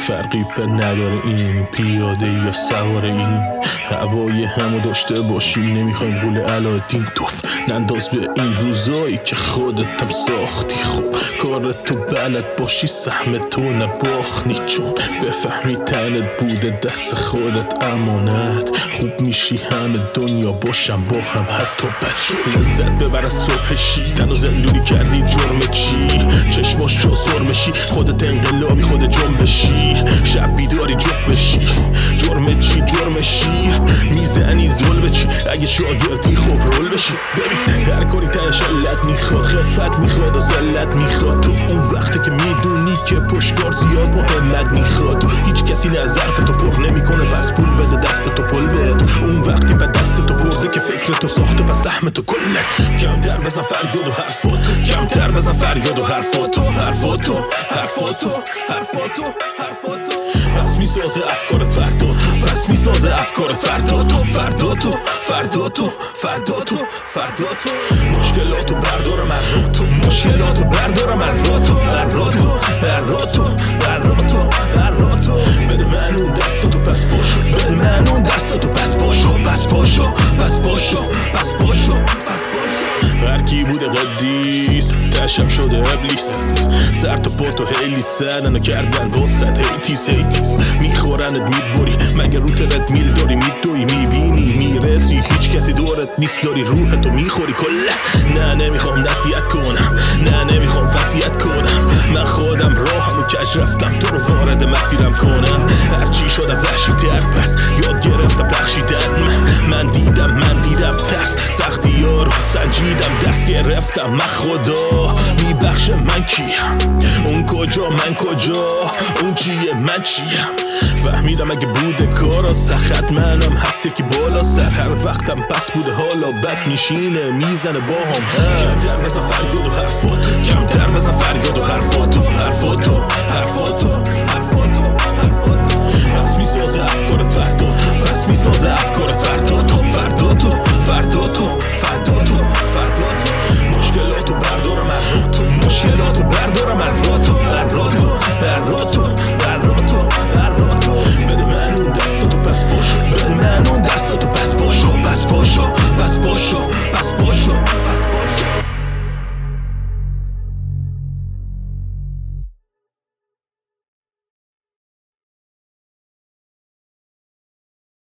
فرقی به نداره این پیاده یا سوار این هوای همو داشته باشیم نمیخوایم گل علادین توف ننداز به این روزایی که خودتم ساختی خوب کارتو بلد باشی سهم تو نباخنی چون بفهمی تنت بوده دست خودت امانت خوب میشی همه دنیا باشم با هم حتی بچه لذت ببر از صبح شی تنو زندونی کردی جرم چی چشماش شو سرمشی خودت انقلابی خود جنبشی شب بیداری جب بشی جرم چی جرم شیر میزنی ظلم چی اگه شاگردی خب رول بشی ببین هر کاری تهش علت میخواد خفت میخواد و زلت میخواد تو اون وقتی که میدونی که پشتکار زیاد مهمت میخواد هیچ کسی نه ظرف تو پر نمیکنه پس پول بده دست تو پل بده اون وقتی به دست تو برده که فکر تو ساخته پس سهم تو کله کمتر بزن فریاد و حرفات کمتر بزن فریاد و حرفاتو حرفاتو حرفاتو حرفاتو حرفاتو پس میسازه افکارت فرداتو پس میسازه افکارت فرداتو فرداتو فرداتو فرداتو فرداتو مشکلاتو بردارم راتو مشکلاتو بردارم راتو راتو راتو راتو راتو بده من اون دستاتو پس باشو بده من اون دستاتو پس باشو پس باشو پس باشو پس باشو پس باشو هر کی بوده قدیس دشم شده ابلیس سر تا پا تو هیلی سدنو کردن واسد هیتیس میخورنت میبری مگه رو ترت میل داری میدوی میبینی میرسی هیچ کسی دورت نیست داری روحتو میخوری کله نه نمیخوام نصیحت کنم نه نمیخوام وصیت کنم من خودم راهمو کج رفتم تو رو وارد مسیرم کنم هرچی شده وحشی تر پس یاد گرفتم بخشیدن من دیدم ترس سختی ها رو سنجیدم درس گرفتم من خدا میبخشه من کیم اون کجا من کجا اون چیه من چیم فهمیدم اگه بوده کارا سخت منم هست یکی بالا سر هر وقتم پس بوده حالا بد میشینه میزنه باهم کمتر بزن فریاد و حرفات کمتر بزن فریاد و حرفاتو